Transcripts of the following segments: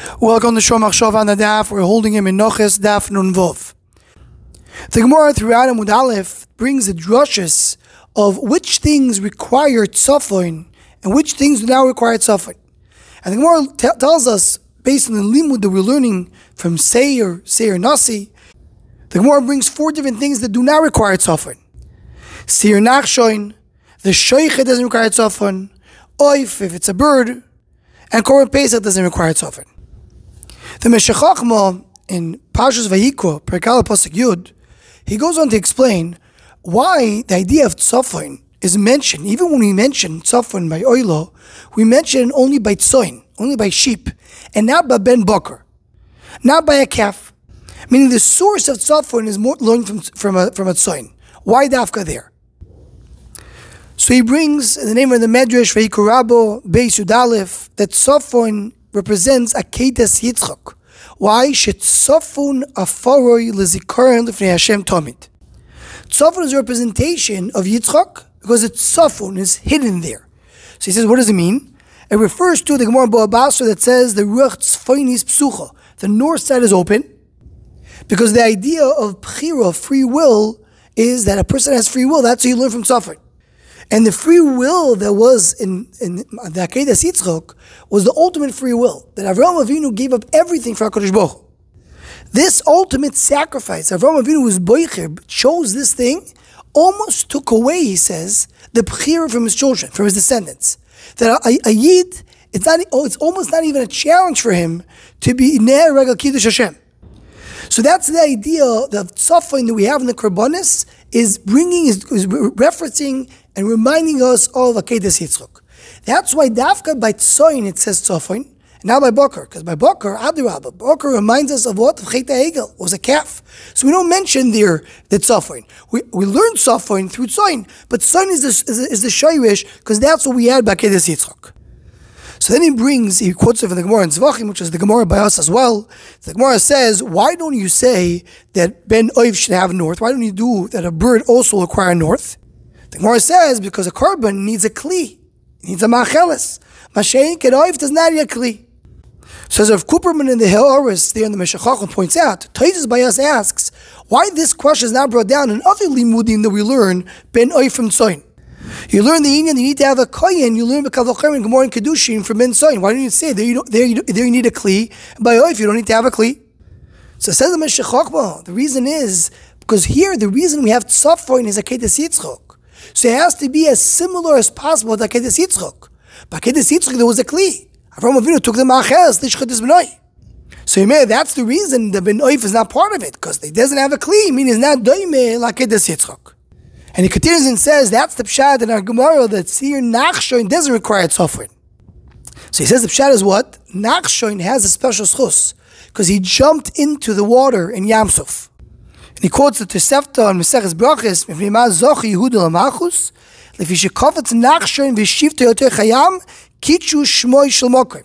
Welcome to Shomach Shov on the Daf. We're holding him in Noches Daf Nun Vov. The Gemara throughout Amud Aleph brings the drushes of which things require tzafon and which things do not require tzafon. And the Gemara tells us, based on the limud that we're learning from Seir Nasi, the Gemara brings 4 different things that do not require tzafon. Seir Nachshoin, the Shoichet doesn't require tzafon, Oif if it's a bird, and Korban Pesach doesn't require tzafon. The Meshech Chochmah in Parshas Vayikra, Perek Pasuk Yud, he goes on to explain why the idea of tzafon is mentioned. Even when we mention tzafon by oilo, we mention only by tzoin, only by sheep, and not by ben bakar, not by a calf. Meaning the source of tzafon is more learned from a tzoin. Why dafka there? So he brings in the name of the Medrash Vayikra Rabo Beis Yud Aleph that tzafon represents Akedas Yitzchak. Why? Shetzafon afaroi lezikaron lifnei Hashem tamid. Tzafon is a representation of Yitzchak because the tzafon is hidden there. So he says, what does it mean? It refers to the Gemara Bava Basra that says the ruach tzfonis psucha. The north side is open because the idea of bchira, free will, is that a person has free will. That's what you learn from tzafon. And the free will that was in the Akedas Yitzchak was the ultimate free will, that Avraham Avinu gave up everything for HaKadosh Baruch Hu. This ultimate sacrifice, Avraham Avinu was boicher, chose this thing, almost took away, he says, the bchira from his children, from his descendants. That a yid, it's almost not even a challenge for him to be ner regal kiddush Hashem. So that's the idea, the tzafon that we have in the Korbanos is referencing and reminding us of Akedas Yitzchak. That's why dafka by tzoin it says tzafon, and not by bakar, because by bakar, adirabah, bakar reminds us of what? Chet ha'egel was a calf. So we don't mention there the tzafon. We learn tzafon through tzoin, but tzoin is the shayrish, because that's what we had by Akedas Yitzchak. So then he quotes it from the Gemara in Zvachim, which is the Gemara by us as well. The Gemara says, why don't you say that Ben Oiv should have north? Why don't you do that a bird also require north? The Gemara says, because a korban needs a kli. It needs a macheles. Mashein Oiv does not need a kli. So as Rav Kuperman in the Ha'aris there in the Meshech Chochmah points out, Taisus by us asks, why this question is not brought down in other limudim that we learn Ben Oiv from Tzoin? You learn the Inyan, you need to have a kohen. You learn B'Kal V'Chomer and Gemara and Kedushin from Ben Tzoin. Why don't you say there you need a kli? By Oif you don't need to have a kli. So says the Meshech Chochmah, the reason is because here the reason we have tzafon is Akedas Yitzchak. So it has to be as similar as possible to Akedas Yitzchak. By Akedas Yitzchak there was a kli. Avraham Avinu took the ma'acheres l'shchut his benoi. So that's the reason the Ben Oif is not part of it, because it doesn't have a kli, meaning it's not doime like Akedas Yitzchak. And he continues and says, that's the pshat in our Gemara, that Seir Nachshoin doesn't require tzafon. So he says the pshat is what? Nachshoin has a special schus, because he jumped into the water in Yam Suf. And he quotes the Tosefta on Maseches Brachos, Mifnei ma zochi Yehuda l'malchus, lefi shekafetz Nachshoin v'shivta yoter chayam, kitchu shmoi shel mokim.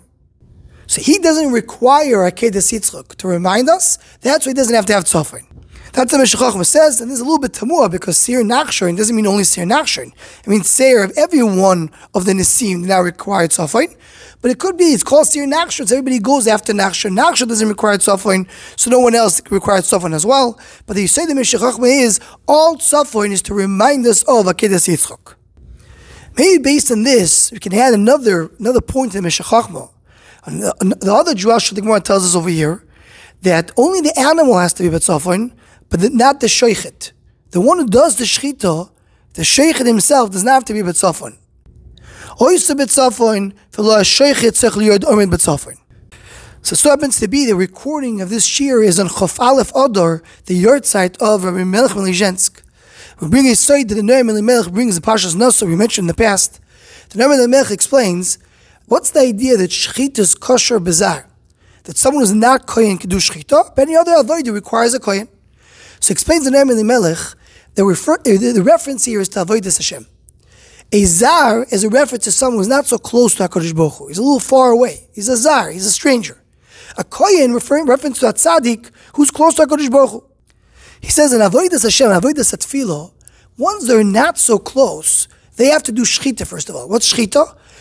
So he doesn't require Akedas Yitzchak to remind us. That's why he doesn't have to have tzafon. That's what Meshech Chochmah says, and this is a little bit tamua because Seir Nachshoin doesn't mean only Seir Nachshoin. It means Seir of every one of the Nesim now required tzafon. But it could be, it's called Seir Nachshoin, so everybody goes after Nachshoin. Nachshoin doesn't require tzafon, so no one else requires tzafon as well. But the Yisod of Meshech Chochmah is, all tzafon is to remind us of Akedas Yitzchak. Maybe based on this, we can add another point in Meshech Chochmah. The other drush the Gemara tells us over here, that only the animal has to be tzafon, but not the sheichet. The one who does the shechita, the sheichet himself does not have to be b'tzafon. Oysa b'tzafon, v'lo sheichet tzech liyod omed b'tzafon. So it happens to be the recording of this shir is on Chof Aleph Adar, the yard site of Rabbi Melech Melizhensk. We bring a site that the Noam Elimelech brings the Parshas Naso we mentioned in the past. The Noam Elimelech explains, what's the idea that shechita is kosher bizarre? That someone who's not kohen can do shechita, but any other avodah requires a kohen. So explains the Noam Elimelech, the reference here is to Avodas Hashem. A zar is a reference to someone who's not so close to HaKadosh Baruch Hu. He's a little far away. He's a zar, he's a stranger. A kohen reference to a tzaddik who's close to HaKadosh Baruch Hu. He says in Avodas Hashem, Avodas Tefillah, once they're not so close, they have to do shechita first of all. What's shechita?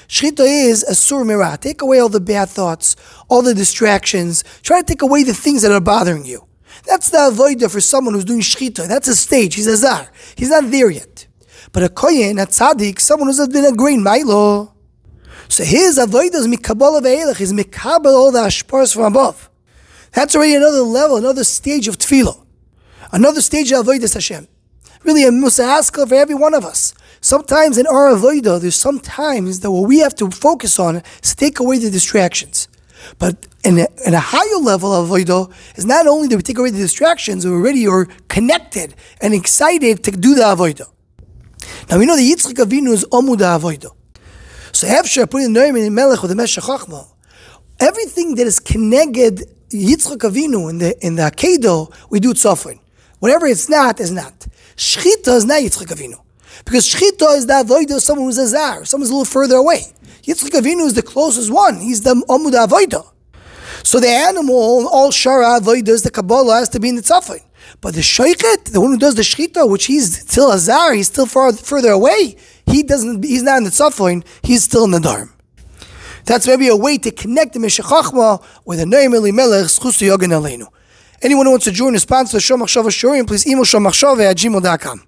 Shechita is a sur mirah. Take away all the bad thoughts, all the distractions. Try to take away the things that are bothering you. That's the avodah for someone who's doing shechita. That's a stage. He's a zar. He's not there yet. But a kohen, a tzaddik, someone who's been a great mailo. So his avodah is mikabel ve'elech. He's mikabel all the ashpars from above. That's already another level, another stage of tefillah. Another stage of avodas Hashem. Really a musahaskal for every one of us. Sometimes in our avodah, there's some times that what we have to focus on is to take away the distractions. But in a higher level of avodah is not only that we take away the distractions, we're already are connected and excited to do the avodah. Now we know that Yitzchak Avinu is Amud HaAvodah. So Hefsher putting the Noam in Melech with the Meshech Chachma, everything that is connected Yitzchak Avinu in the Akedah, we do tzofin. Whatever it's not, is not. Shechita is not Yitzchak Avinu. Because Shechita is the avodah of someone who's a zar, someone's a little further away. Yitzchak Avinu is the closest one. He's the Amud HaAvodah. So the animal, all Shara Avodas, the Kabbalah has to be in the tzofin. But the Shoichet, the one who does the Shechita, which he's still a zar, he's still further away, he's not in the tzofin, he's still in the Dharm. That's maybe a way to connect the Meshech Chachma with the Noam Elimelech, Zchus Yogan Aleinu. Anyone who wants to join the sponsor of Shomachshava Shurim, please email shomachshava@gmail.com.